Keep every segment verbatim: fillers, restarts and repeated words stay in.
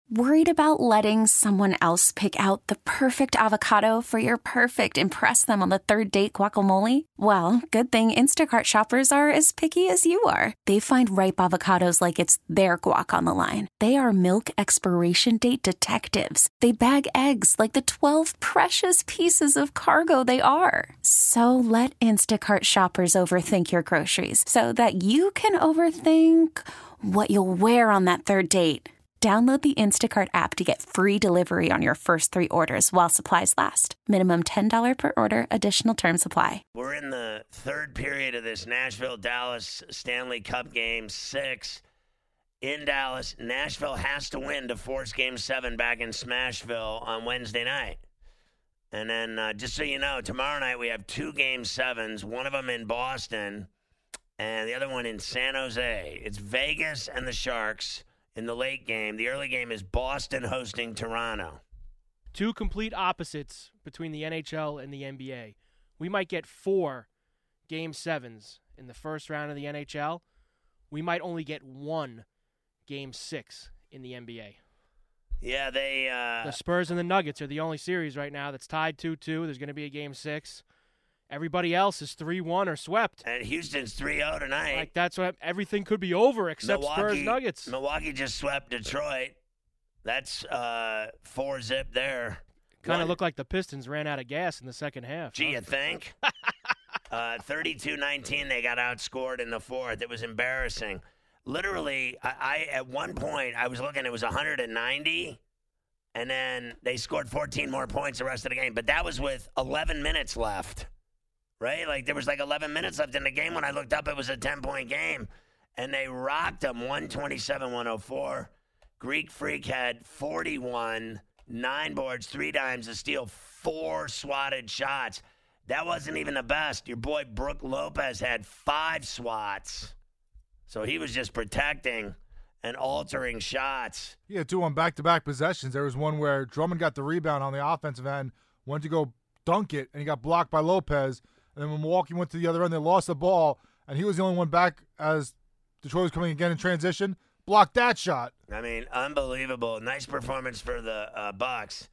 Worried about letting someone else pick out the perfect avocado for your perfect impress them on the third date guacamole? Well, good thing Instacart shoppers are as picky as you are. They find ripe avocados like it's their guac on the line. They are milk expiration date detectives. They bag eggs like the twelve precious pieces of cargo they are. So let Instacart shoppers overthink your groceries so that you can overthink what you'll wear on that third date. Download the Instacart app to get free delivery on your first three orders while supplies last. Minimum ten dollars per order. Additional terms apply. We're in the third period of this Nashville-Dallas Stanley Cup Game six in Dallas. Nashville has to win to force Game seven back in Smashville on Wednesday night. And then, uh, just so you know, tomorrow night we have two Game sevens, one of them in Boston and the other one in San Jose. It's Vegas and the Sharks. In the late game, the early game is Boston hosting Toronto. Two complete opposites between the N H L and the N B A. We might get four Game sevens in the first round of the N H L. We might only get one Game six in the N B A. Yeah, they... Uh, the Spurs and the Nuggets are the only series right now that's tied two two. There's going to be a Game six. Everybody else is three one or swept. And Houston's three oh tonight. Like, that's what everything could be over except Milwaukee, Spurs Nuggets. Milwaukee just swept Detroit. That's uh, four zip there. Kind of looked like the Pistons ran out of gas in the second half. Gee, huh? you think? uh, thirty-two nineteen, they got outscored in the fourth. It was embarrassing. Literally, I, I at one point, I was looking, it was one hundred ninety, and then they scored fourteen more points the rest of the game. But that was with eleven minutes left. Right? Like, there was like eleven minutes left in the game. When I looked up, it was a ten-point game. And they rocked them one twenty-seven one oh four. Greek Freak had forty-one, nine boards, three dimes, a steal, four swatted shots. That wasn't even the best. Your boy Brook Lopez had five swats. So he was just protecting and altering shots. He had two on back-to-back possessions. There was one where Drummond got the rebound on the offensive end, went to go dunk it, and he got blocked by Lopez. And then when Milwaukee went to the other end, they lost the ball, and he was the only one back as Detroit was coming again in transition. Blocked that shot. I mean, unbelievable. Nice performance for the uh, Bucks.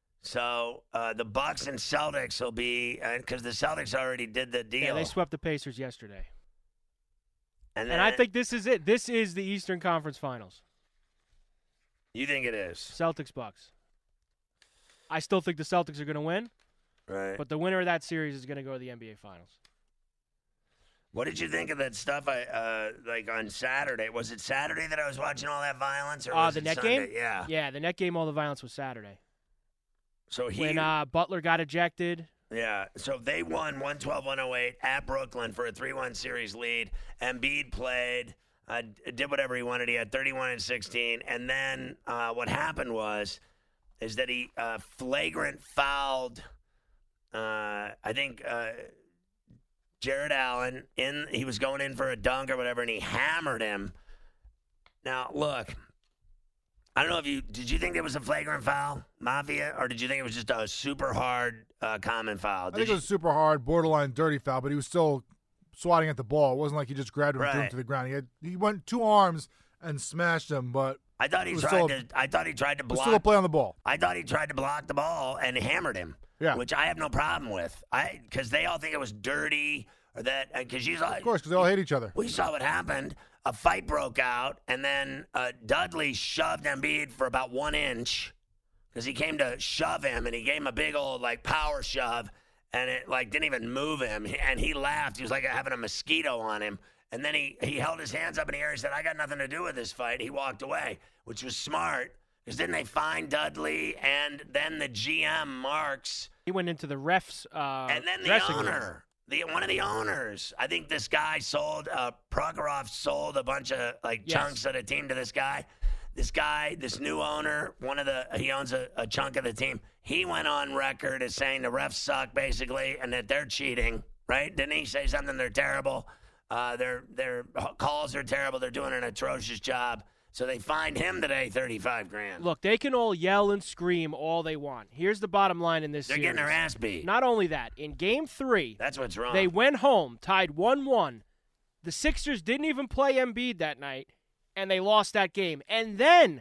So uh, the Bucks and Celtics will be because uh, the Celtics already did the deal. Yeah, they swept the Pacers yesterday. And, then, and I think this is it. This is the Eastern Conference Finals. You think it is? Celtics Bucks. I still think the Celtics are going to win. Right. But the winner of that series is going to go to the N B A Finals. What did you think of that stuff? I uh, like on Saturday. Was it Saturday that I was watching all that violence, or uh, was the it net Sunday? game? Yeah. Yeah, the net game. All the violence was Saturday. So he when uh, Butler got ejected. Yeah. So they won one twelve one oh eight at Brooklyn for a three one series lead. Embiid played, uh, did whatever he wanted. He had thirty-one and sixteen, and then uh, what happened was, is that he uh, flagrant fouled. Uh, I think uh, Jared Allen, in he was going in for a dunk or whatever, and he hammered him. Now, look, I don't know if you – did you think it was a flagrant foul, Mafia, or did you think it was just a super hard uh, common foul? Did I think you, it was super hard, borderline dirty foul, but he was still swatting at the ball. It wasn't like he just grabbed him and threw him Right. to the ground. He, had, he went two arms and smashed him, but I thought he it was tried still, to – I thought he tried to it was block still a play on the ball. I thought he tried to block the ball and hammered him. Yeah. Which I have no problem with. I because they all think it was dirty or that because you saw. Of course, because they all hate each other. We saw what happened. A fight broke out, and then uh, Dudley shoved Embiid for about one inch because he came to shove him, and he gave him a big old like power shove, and it like didn't even move him, and he laughed. He was like having a mosquito on him, and then he he held his hands up in the air. He said, "I got nothing to do with this fight." He walked away, which was smart. Because didn't they find Dudley and then the G M, Marks? He went into the refs uh, And then the dressing owner, the one of the owners. I think this guy sold, uh, Prokhorov sold a bunch of like Yes. chunks of the team to this guy. This guy, this new owner, one of the, he owns a, a chunk of the team. He went on record as saying the refs suck basically and that they're cheating, right? Didn't he say something? They're terrible. Uh, their their calls are terrible. They're doing an atrocious job. So they fined him today thirty-five grand. Look, they can all yell and scream all they want. Here's the bottom line in this They're series. getting their ass beat. Not only that, in game three, That's what's wrong. they went home, tied one one. The Sixers didn't even play Embiid that night, and they lost that game. And then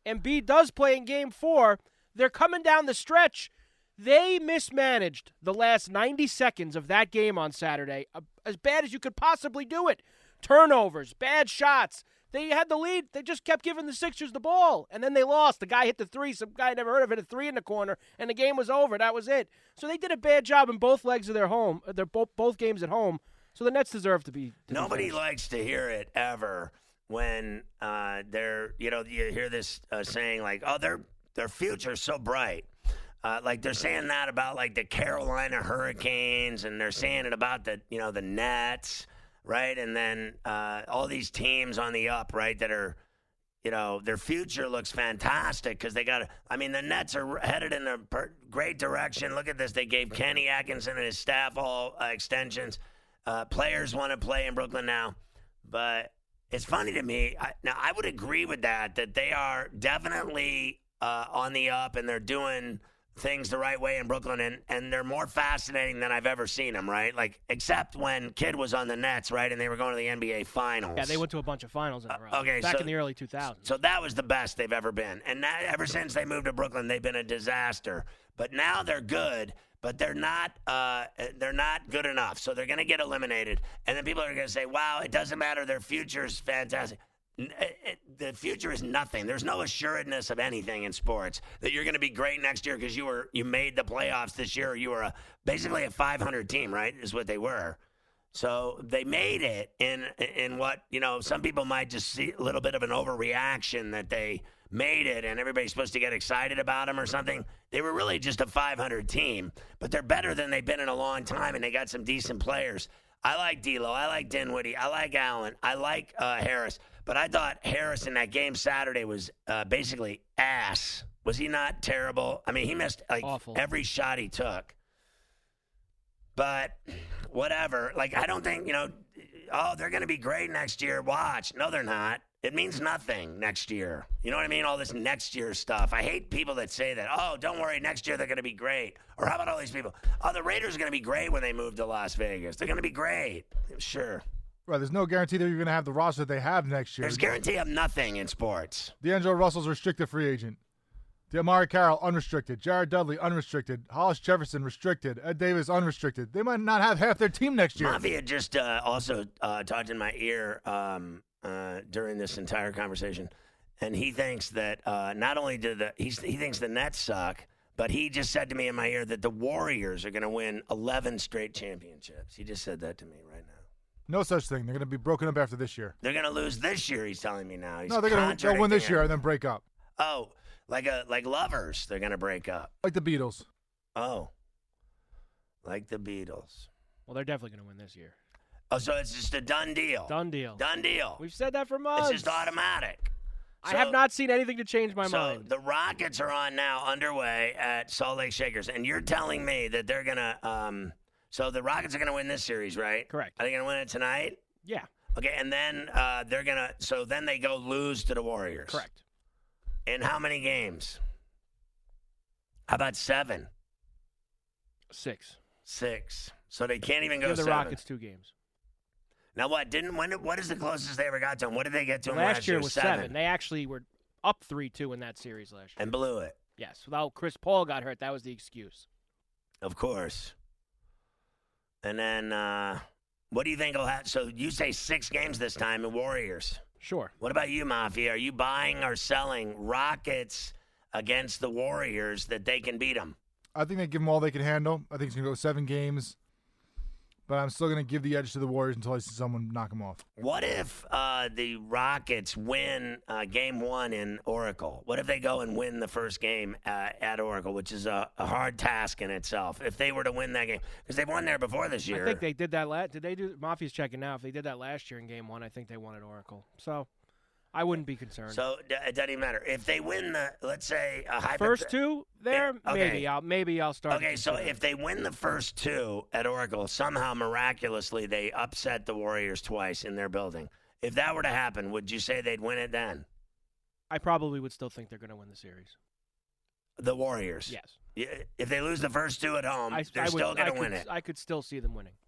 Embiid does play in game four, they're coming down the stretch. They mismanaged the last ninety seconds of that game on Saturday, as bad as you could possibly do it. Turnovers, bad shots. They had the lead. They just kept giving the Sixers the ball, and then they lost. The guy hit the three. Some guy I never heard of hit a three in the corner, and the game was over. That was it. So they did a bad job in both legs of their home. They're both both games at home. So the Nets deserve to be. To Nobody be likes to hear it ever when uh, they're, you know, you hear this uh, saying like, "Oh, their their future's so bright." Uh, like they're saying that about like the Carolina Hurricanes, and they're saying it about the, you know, the Nets. Right, and then uh, all these teams on the up, right, that are, you know, their future looks fantastic because they got, I mean, the Nets are headed in a per- great direction. Look at this. They gave Kenny Atkinson and his staff all uh, extensions. Uh, players want to play in Brooklyn now. But it's funny to me. I, now, I would agree with that, that they are definitely uh, on the up and they're doing things the right way in Brooklyn, and, and they're more fascinating than I've ever seen them, right? Like, except when Kidd was on the Nets, right, and they were going to the N B A Finals. Yeah, they went to a bunch of finals in a row. Uh, okay, back so, in the early two thousands. So that was the best they've ever been. And that, ever since they moved to Brooklyn, they've been a disaster. But now they're good, but they're not uh, they're not good enough. So they're going to get eliminated. And then people are going to say, wow, it doesn't matter. Their future's fantastic. It, it, the future is nothing. There's no assuredness of anything in sports that you're going to be great next year because you were you made the playoffs this year. Or you were a, basically a five hundred team, right? Is what they were. So they made it in in what, you know, some people might just see a little bit of an overreaction that they made it and everybody's supposed to get excited about them or something. They were really just a five hundred team, but they're better than they've been in a long time, and they got some decent players. I like D'Lo. I like Dinwiddie. I like Allen. I like uh, Harris. But I thought Harris in that game Saturday was uh, basically ass. Was he not terrible? I mean, he missed like Awful. every shot he took. But whatever. Like, I don't think, you know, oh, they're going to be great next year. Watch. No, they're not. It means nothing next year. You know what I mean? All this next year stuff. I hate people that say that, oh, don't worry, next year they're going to be great. Or how about all these people? Oh, the Raiders are going to be great when they move to Las Vegas. They're going to be great. Sure. Right, there's no guarantee they're going to have the roster that they have next year. There's guarantee of nothing in sports. D'Angelo Russell's a restricted free agent. DeMari Carroll, unrestricted. Jared Dudley, unrestricted. Hollis Jefferson, restricted. Ed Davis, unrestricted. They might not have half their team next year. Mafia just uh, also uh, talked in my ear um, uh, during this entire conversation, and he thinks that uh, not only do the he's, he thinks the Nets suck, but he just said to me in my ear that the Warriors are going to win eleven straight championships. He just said that to me right now. No such thing. They're going to be broken up after this year. They're going to lose this year, he's telling me now. He's no, they're going to win this year and then break up. Oh, like a like lovers, they're going to break up. Like the Beatles. Oh, like the Beatles. Well, they're definitely going to win this year. Oh, so it's just a done deal. Done deal. Done deal. We've said that for months. It's just automatic. I So- have not seen anything to change my so mind. the Rockets are on now, underway at Salt Lake Shakers, and you're telling me that they're going to um, – so the Rockets are going to win this series, right? Correct. Are they going to win it tonight? Yeah, Okay, and then uh, they're going to – so then they go lose to the Warriors. correct. In how many games? How about seven? Six. Six. So they can't even go Give the seven. Rockets two games. Now what? Didn't when? What is the closest they ever got to them? What did they get to them Last, last year was seven. seven. They actually were up three two in that series last year. And blew it, Yes, without Chris Paul got hurt, that was the excuse. of course. And then uh, what do you think will happen? So you say six games this time in Warriors. Sure. What about you, Mafia? Are you buying or selling Rockets against the Warriors that they can beat them? I think they give them all they can handle. I think it's going to go seven games. But I'm still going to give the edge to the Warriors until I see someone knock them off. What if uh, the Rockets win uh, game one in Oracle? What if they go and win the first game uh, at Oracle, which is a, a hard task in itself, if they were to win that game? Because they've won there before this year. I think they did that last. Did they do? Mafia's checking now. If they did that last year in game one, I think they won at Oracle. So I wouldn't be concerned. So d- it doesn't even matter. If they win the, let's say, a hypoth- First two there, Yeah, okay. maybe I'll maybe I'll start. Okay, so if they win the first two at Oracle, somehow miraculously they upset the Warriors twice in their building. If that were to happen, would you say they'd win it then? I probably would still think they're going to win the series. The Warriors? Yes. Yeah, if they lose the first two at home, I, they're I would, still going I to could, win it. I could still see them winning.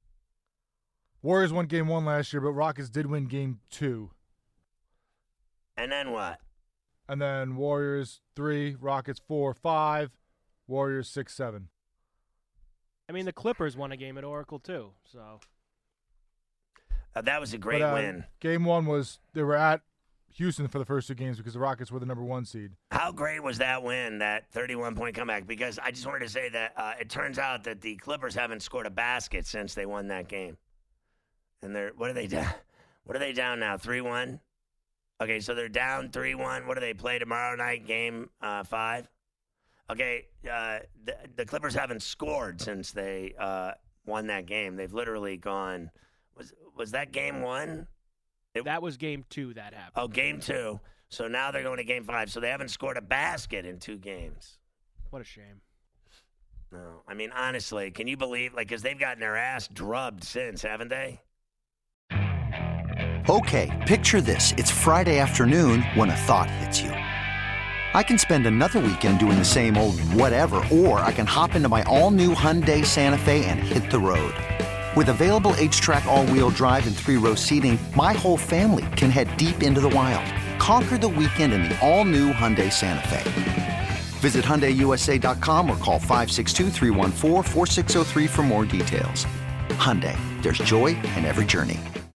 Warriors won game one last year, but Rockets did win game two. And then what? and then Warriors three, Rockets four, five, Warriors six, seven. I mean, the Clippers won a game at Oracle too, so uh, that was a great but, uh, win. Game one was they were at Houston for the first two games because the Rockets were the number one seed. How great was that win, that thirty-one point comeback? Because I just wanted to say that uh, it turns out that the Clippers haven't scored a basket since they won that game. And they're what are they down? What are they down now? three one? Okay, so they're down three one. What do they play tomorrow night? Game uh, five? Okay, uh, the, the Clippers haven't scored since they uh, won that game. They've literally gone. Was was that game one? It, that was game two that happened. Oh, game two. So now they're going to game five. So they haven't scored a basket in two games. What a shame. No, I mean, honestly, can you believe, like, because they've gotten their ass drubbed since, haven't they? Okay, picture this. It's Friday afternoon when a thought hits you. I can spend another weekend doing the same old whatever, or I can hop into my all-new Hyundai Santa Fe and hit the road. With available H-Track all-wheel drive and three-row seating, my whole family can head deep into the wild. Conquer the weekend in the all-new Hyundai Santa Fe. Visit Hyundai U S A dot com or call five six two, three one four, four six zero three for more details. Hyundai, there's joy in every journey.